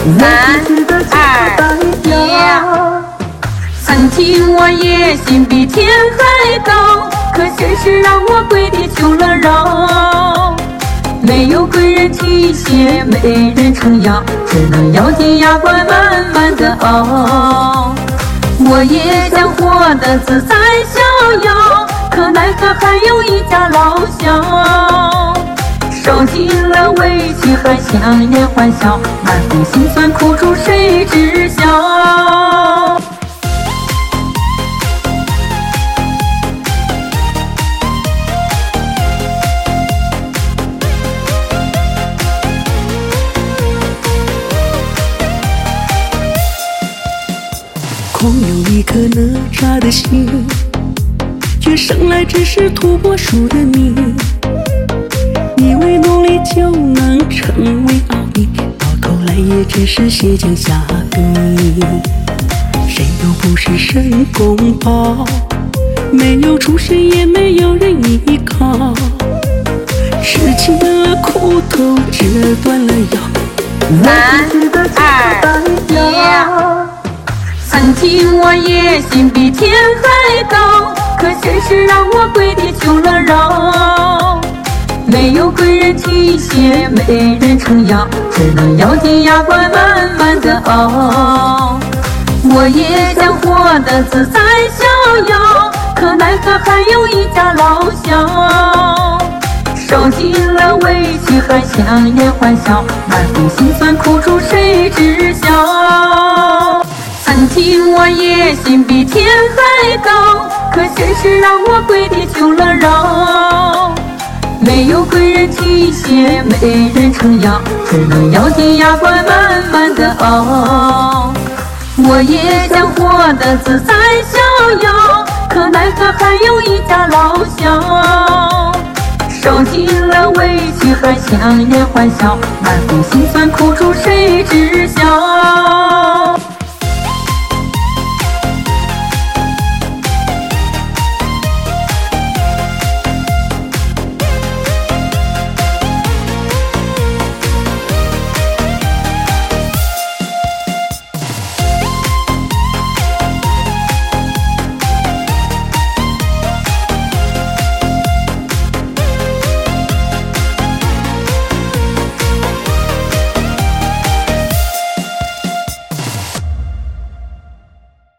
3、2、1。曾经我野心比天还高，可现实让我跪地求了饶。没有贵人提携，没人撑腰，只能咬紧牙关慢慢的熬。我也想活得自在逍遥，可奈何还有一家老小。受尽了委屈还强颜欢笑，满腹心酸苦楚谁知晓？ 空有一颗哪吒的心，却生来只是土拨鼠的你。以为努力就能成为奥秘，到头来也只是鞋匠下笔。谁都不是神功宝，没有出身也没有人依靠，吃尽了苦头，折断了腰。 3、2、1。曾经我野心比天还高，可现实让我跪地求了饶。没有贵人提携，没人撑腰，只能咬紧牙关慢慢的熬。我也想活得自在逍遥，可奈何还有一家老小。受尽了委屈还强颜欢笑，满腹心酸苦楚谁知晓？曾经我野心比天还高，可现实让我跪地求了饶。没有贵人提携，没人撑腰，只能咬紧牙关慢慢的熬。我也想活得自在逍遥，可奈何还有一家老小。受尽了委屈还强颜欢笑，满腹心酸苦楚谁知晓？